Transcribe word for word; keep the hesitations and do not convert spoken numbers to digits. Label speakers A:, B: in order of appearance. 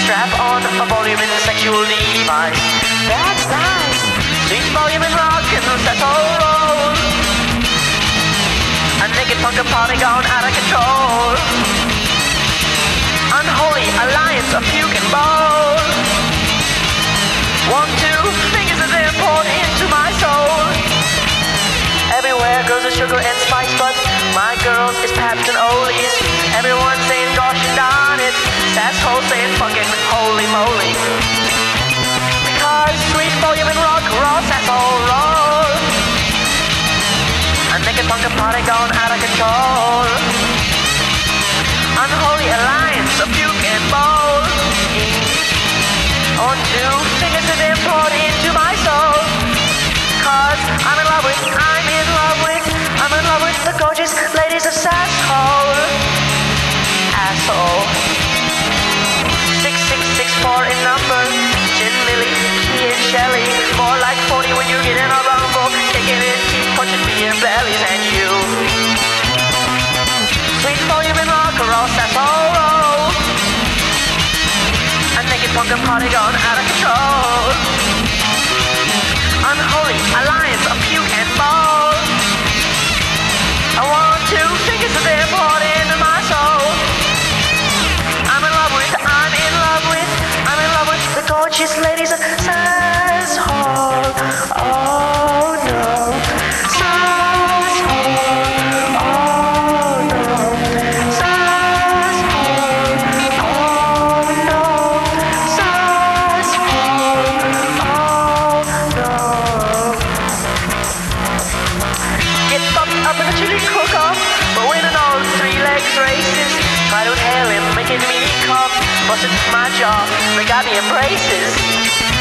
A: Strap on a volume in the sexual device. That's nice. Sweet volume and rock and that's all roll. A naked punk party gone out of control. Unholy alliance of puke and bowl. One, two fingers of them poured into my soul. Everywhere goes the sugar and spice, but my girls is Pabst and Ollie's. Everyone saying gosh darn it. Asshole saying fucking holy moly. Because sweet volume and rock, raw asshole roll. A naked punk party gone out of control. Unholy alliance of puke and bowl. On two fingers of them poured into my soul. Cause I'm in love with, I'm in love with, I'm in love with the gorgeous ladies of Sasshole. Asshole. Six, six, six, four in number. Gin, Lily, Key and Shelly. More like forty when you get in a rumble. Kicking it, keep punching me in bellies and you. Sweet volume and rock, raw asshole roll. A naked punk party gone out of control. Unholy alliance of puke and ball. I want two fingers of them poured into my soul. I'm in love with, I'm in love with, I'm in love with the gorgeous ladies of Sasshole. Oh no, Sasshole. Oh no, Sasshole. Oh no, Sasshole. Oh no. Get bumped up in the chili cook-off, but winning all three legs races. Try to inhale him, making me cough. Busted my jaw, they got me in braces.